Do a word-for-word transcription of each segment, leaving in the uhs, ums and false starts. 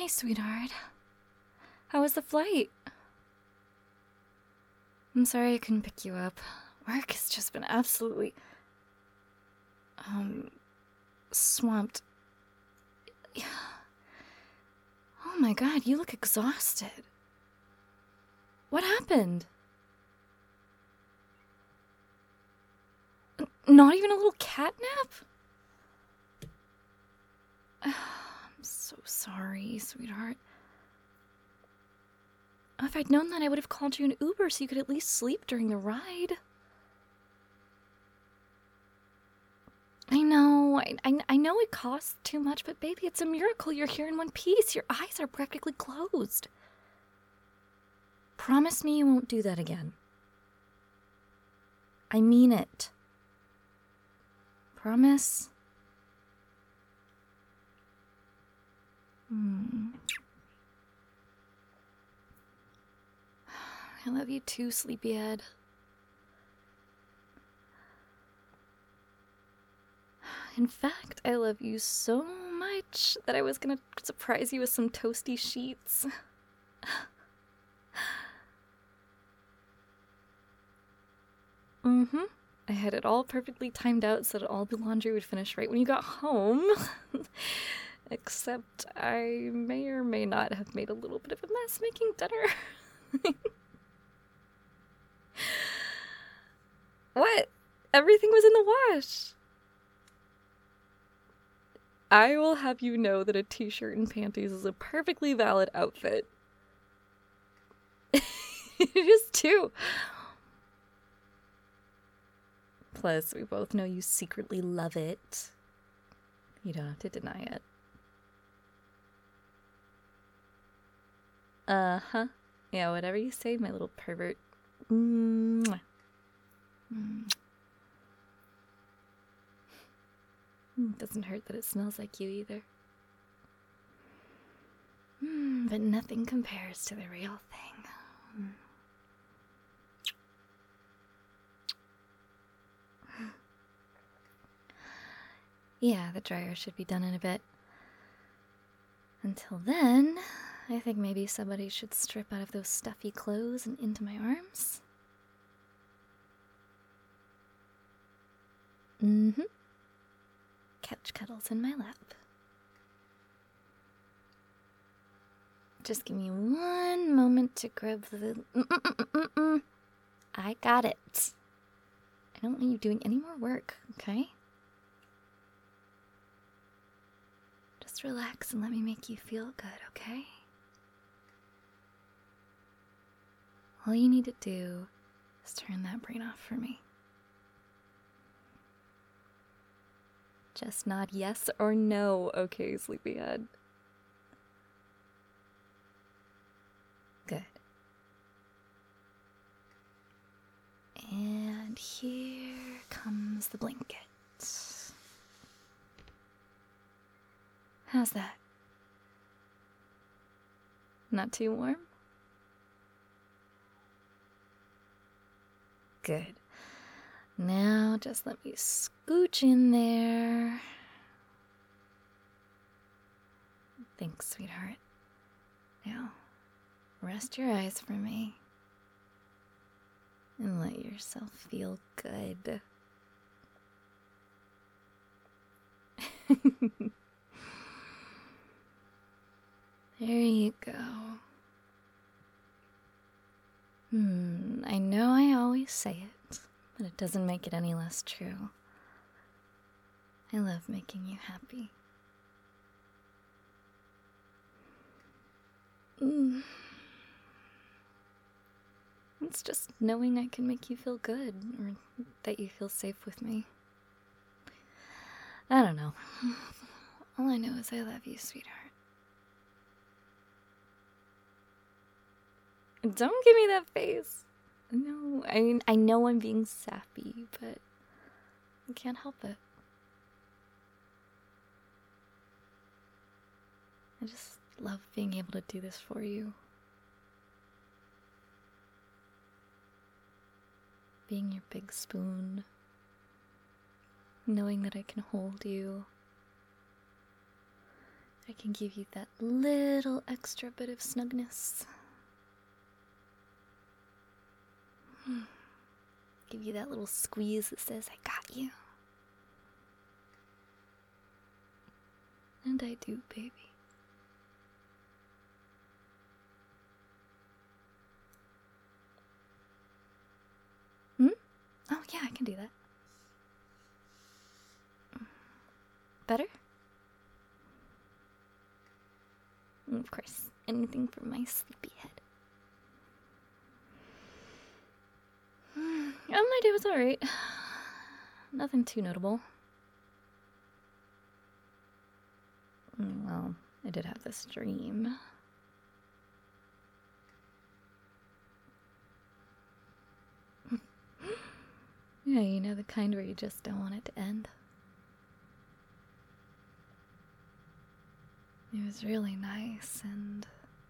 Hey, sweetheart. How was the flight? I'm sorry I couldn't pick you up. Work has just been absolutely... Um... swamped. Oh my god, you look exhausted. What happened? N- not even a little cat nap? I'm so sorry, sweetheart. If I'd known that, I would have called you an Uber so you could at least sleep during the ride. I know, I, I, I know it costs too much, but baby, it's a miracle you're here in one piece. Your eyes are practically closed. Promise me you won't do that again. I mean it. Promise? Hmm. I love you too, sleepyhead. In fact, I love you so much that I was gonna surprise you with some toasty sheets. Mm-hmm. I had it all perfectly timed out so that all the laundry would finish right when you got home. Except I may or may not have made a little bit of a mess making dinner. What? Everything was in the wash. I will have you know that a t-shirt and panties is a perfectly valid outfit. It is too. Plus, we both know you secretly love it. You don't have to deny it. Uh-huh. Yeah, whatever you say, my little pervert. Mwah. Mm. Doesn't hurt that it smells like you either. Mm, but nothing compares to the real thing. Mm. Yeah, the dryer should be done in a bit. Until then, I think maybe somebody should strip out of those stuffy clothes and into my arms. Mm-hmm. Couch cuddles in my lap. Just give me one moment to grab the... Mm-mm-mm-mm-mm. I got it. I don't want you doing any more work, okay? Just relax and let me make you feel good, okay? All you need to do is turn that brain off for me. Just nod yes or no, okay, sleepyhead? Good. And here comes the blanket. How's that? Not too warm? Good. Now just let me scooch in there. Thanks, sweetheart. Now, rest your eyes for me. And let yourself feel good. There you go. Hmm, I know I always say it, but it doesn't make it any less true. I love making you happy. Mm. It's just knowing I can make you feel good, or that you feel safe with me. I don't know. All I know is I love you, sweetheart. Don't give me that face. No, I mean, I know I'm being sappy, but I can't help it. I just love being able to do this for you. Being your big spoon. Knowing that I can hold you. I can give you that little extra bit of snugness. Give you that little squeeze that says, I got you. And I do, baby. Hmm? Oh, yeah, I can do that. Better? Of course, anything for my sleepy head. Oh, my day was alright. Nothing too notable. Well, I did have this dream. Yeah, you know, the kind where you just don't want it to end. It was really nice and...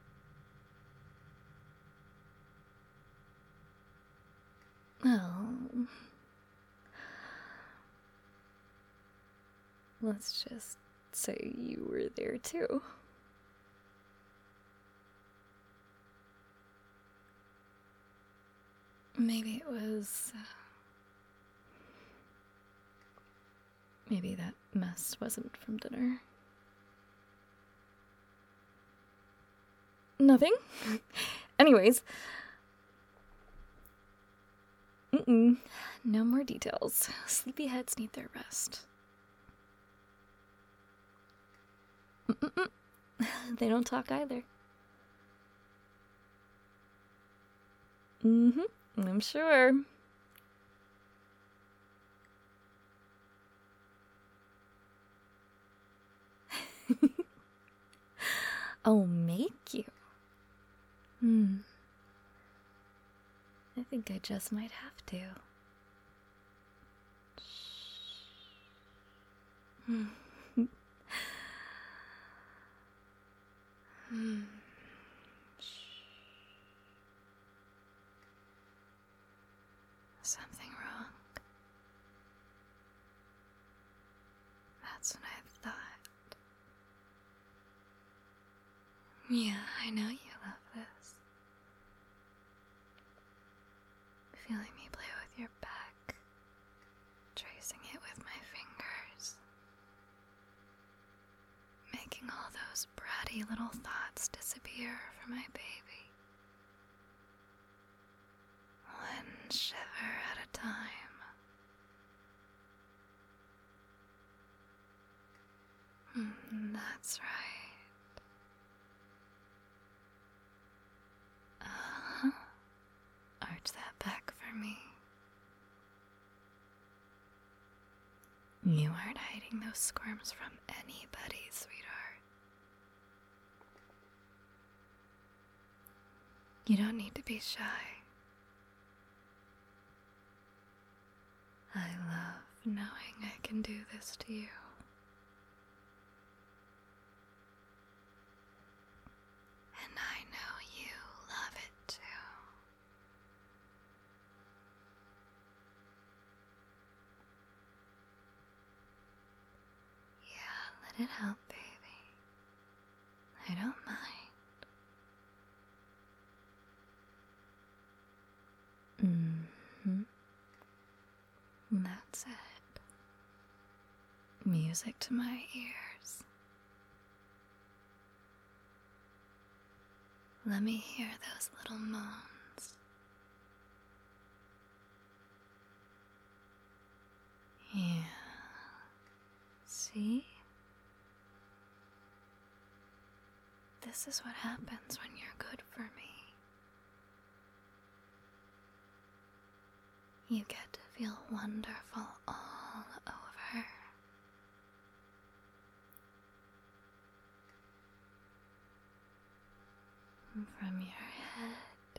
well... let's just say you were there too. Maybe it was... Uh, maybe that mess wasn't from dinner. Nothing? Anyways. Mm-mm. No more details. Sleepyheads need their rest. Mm-mm-mm. They don't talk either. Mm-hmm. I'm sure. Oh, make you? Hmm. I think I just might have to. Hmm. Hmm. Something wrong. That's what I thought. Yeah, I know you love this. Feeling me play with your back, tracing it with my fingers, making all those bratty little thoughts disappear for my baby. One shiver at a time. Mm, that's right. Uh-huh. Arch that back for me. You aren't hiding those squirms from anybody, sweetheart. You don't need to be shy. I love knowing I can do this to you. And I know you love it too. Yeah, let it out, baby. I don't mind. Mm-hmm. That's it. Music to my ears. Let me hear those little moans. Yeah. See? This is what happens when you're good for me. You get to feel wonderful all over. From your head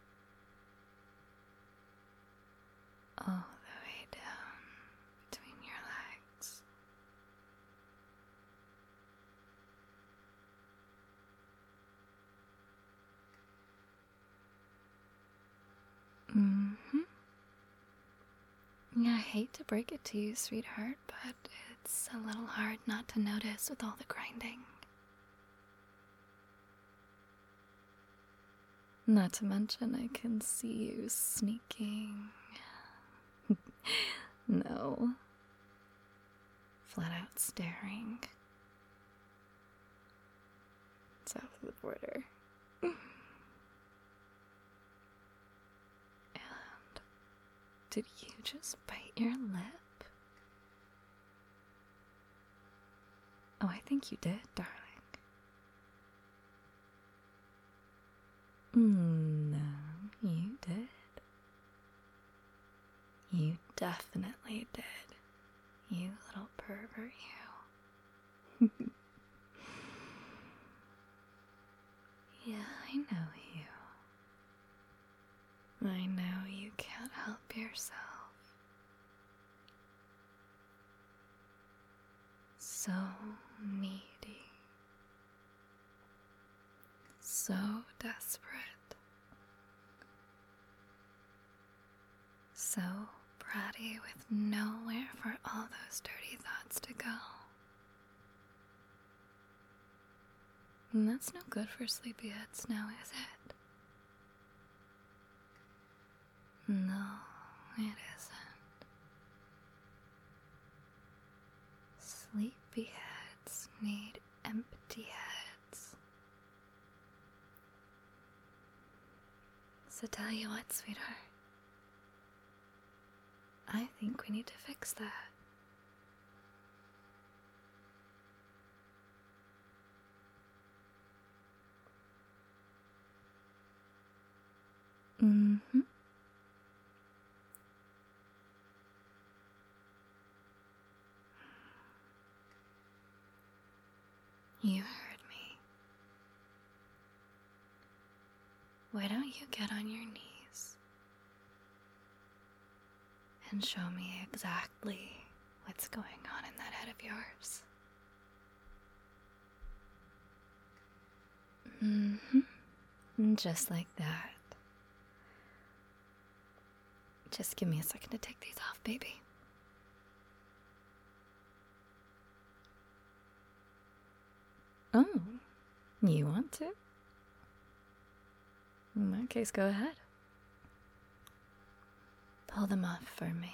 all the way down between your legs. Mm-hmm. I hate to break it to you, sweetheart, but it's a little hard not to notice with all the grinding. Not to mention, I can see you sneaking. No. Flat out staring. South of the border. And did you just bite your lip? Oh, I think you did, darling. No, you did. You definitely did. You little pervert, you. Yeah, I know you. I know you can't help yourself. So needy. So desperate. So bratty with nowhere for all those dirty thoughts to go. And that's no good for sleepyheads now, is it? No, it isn't. Sleepyheads need empty heads. So tell you what, sweetheart. I think we need to fix that. Mm-hmm. You heard me. Why don't you get on your knees and show me exactly what's going on in that head of yours? Mm-hmm. Just like that. Just give me a second to take these off, baby. Oh, you want to? In that case, go ahead. Pull them off for me.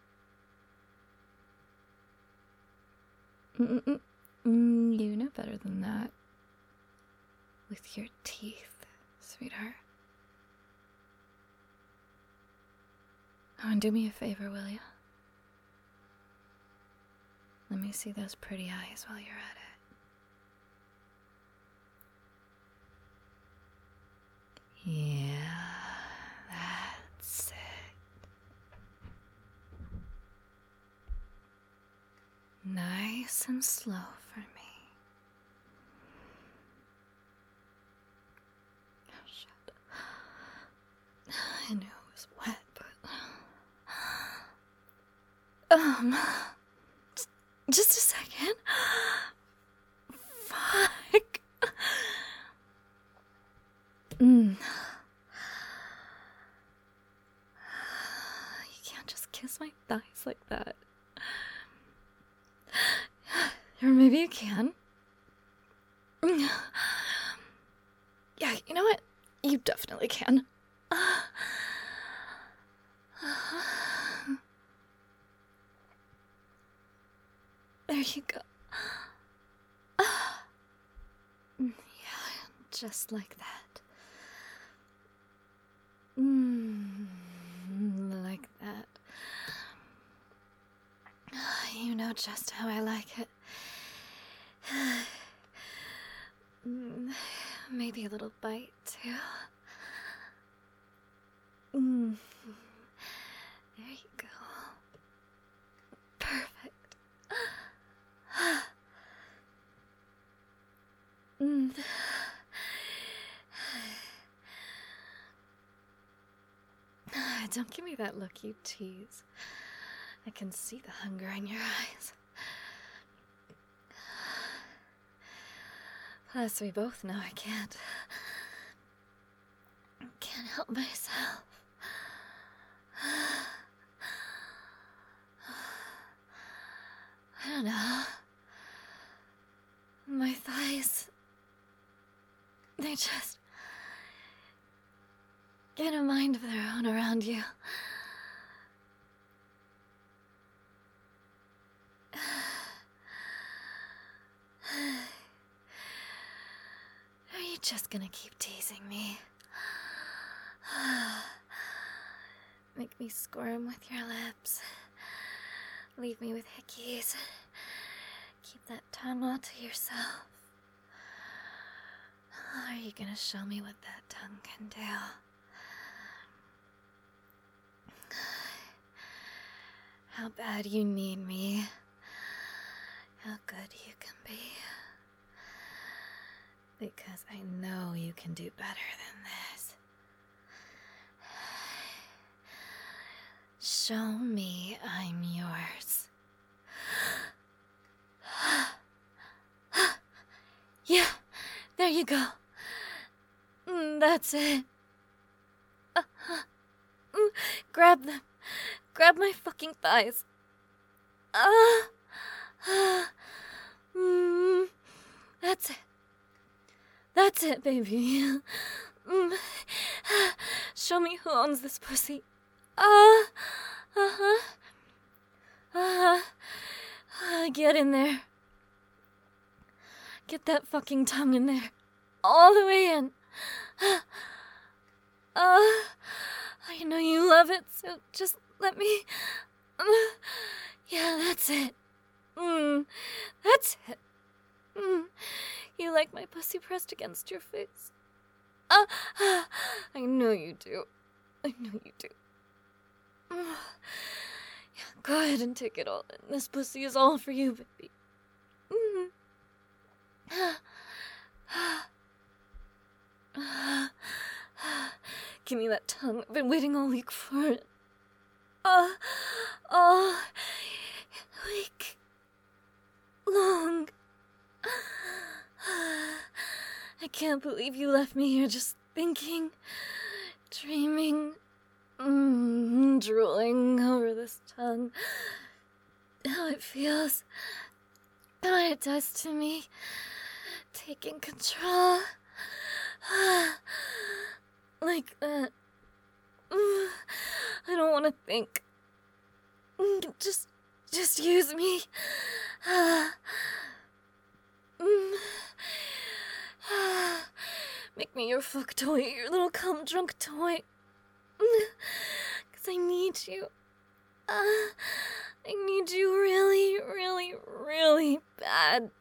Mm-mm-mm. Mm, you know better than that. With your teeth, sweetheart. Oh, and do me a favor, will you? Let me see those pretty eyes while you're at it. Yeah, that's it. Nice and slow for me. Oh, shit. I knew it was wet, but... Um... Just a second. Fuck. Mm. You can't just kiss my thighs like that. Or maybe you can. Yeah, you know what? You definitely can. There you go. Yeah, just like that. Mm, like that. You know just how I like it. Maybe a little bite, too. Mm. There you go. Perfect. Mm. Don't give me that look, you tease. I can see the hunger in your eyes. Plus, we both know I can't... can't help myself. I don't know. My thighs... they just... get a mind of their own around you. Are you just gonna keep teasing me? Make me squirm with your lips. Leave me with hickeys. Keep that tongue all to yourself. Are you gonna show me what that tongue can do? How bad you need me. How good you can be. Because I know you can do better than this. Show me I'm yours. Yeah, there you go. Mm, that's it. Uh, uh, mm, grab them. Grab my fucking thighs. Ah. Uh, uh, mm, that's it. That's it, baby. Mm. Show me who owns this pussy. Ah. Uh, uh-huh. Uh, uh, get in there. Get that fucking tongue in there. All the way in. Uh, I know you love it, so just let me... Uh, yeah, that's it. Mm, that's it. Mm, you like my pussy pressed against your face? Uh, uh, I know you do. I know you do. Uh, yeah, go ahead and take it all in. This pussy is all for you, baby. Mm. Give me that tongue. I've been waiting all week for it. Uh, all week long. I can't believe you left me here just thinking, dreaming, mm, drooling over this tongue. How it feels. What it does to me. Taking control. Like that. I don't want to think. Just, just use me. Make me your fuck toy, your little cum drunk toy. Cause I need you. Uh, I need you really, really, really bad.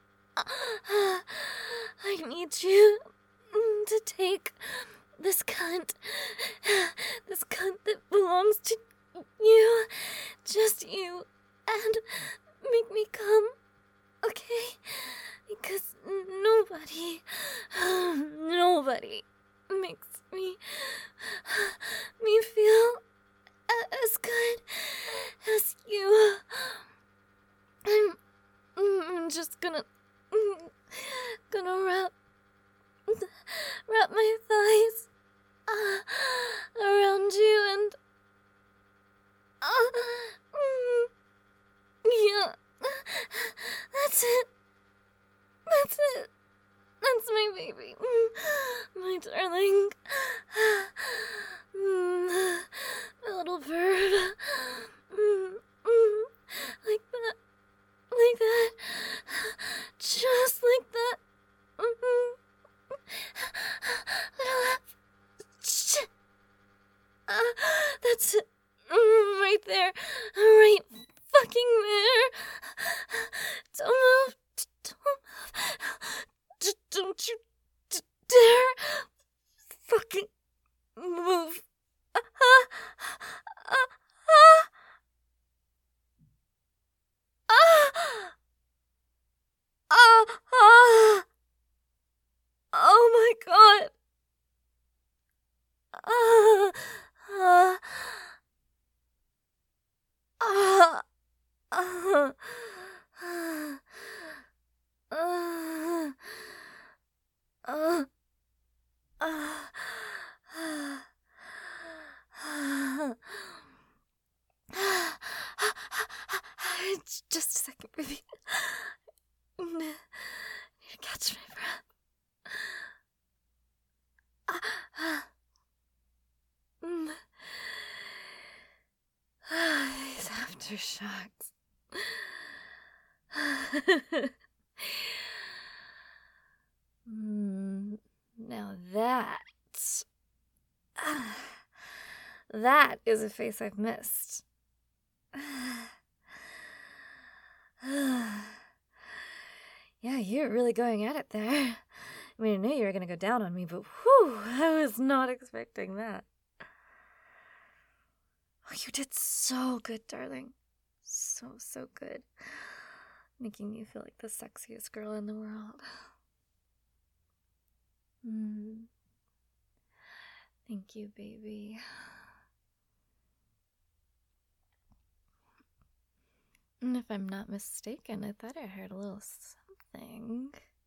I need you to take this cunt, this cunt that belongs to you, just you, and make me come, okay? Because nobody, nobody makes me, me feel as good as you. I'm, I'm just gonna, gonna wrap, wrap my thighs uh, around you and, uh, mm, yeah, that's it, that's it, that's my baby, mm, my darling, mm, my little bird, mm, mm, like that, like that, just like that, mm-hmm. Little up, shit, uh, that's it, mm, right there, right fucking there, don't move, don't move, don't you dare fucking move, uh, uh, uh, uh. Ah! Ah! Oh my god! Ah! Ah! Ah! Ah! Ah! Ah! Just a second, baby. I need to catch my breath. are shocked. mm, now that... that is a face I've missed. Yeah, you're really going at it there. I mean, I knew you were going to go down on me, but whew, I was not expecting that. Oh, you did so good, darling. So, so good. Making me feel like the sexiest girl in the world. Mm. Thank you, baby. And if I'm not mistaken, I thought I heard a little something.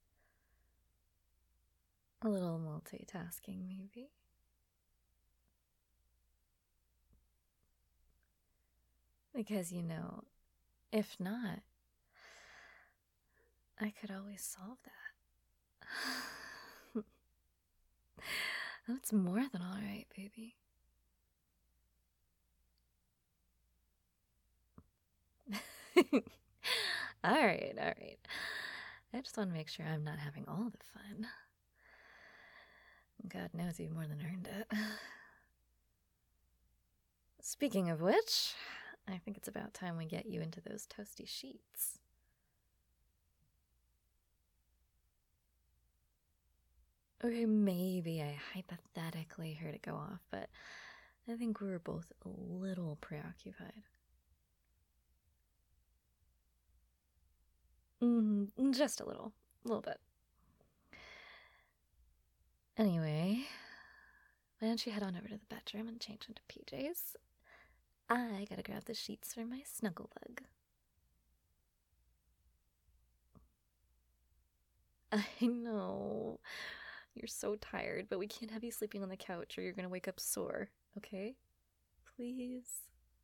A little multitasking, maybe. Because, you know, if not, I could always solve that. That's more than all right, baby. all right, all right. I just want to make sure I'm not having all the fun. God knows you more than earned it. Speaking of which, I think it's about time we get you into those toasty sheets. Okay, maybe I hypothetically heard it go off, but I think we were both a little preoccupied. Mm, just a little. A little bit. Anyway, why don't you head on over to the bedroom and change into P Js? I gotta grab the sheets for my snuggle bug. I know. You're so tired, but we can't have you sleeping on the couch or you're gonna wake up sore, okay? Please?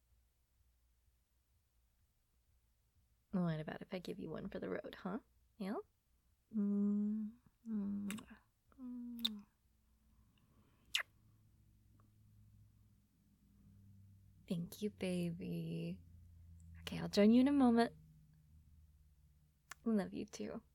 What about if I give you one for the road, huh? Yeah? Mm -hmm. Mm. Thank you, baby. Okay, I'll join you in a moment. Love you too.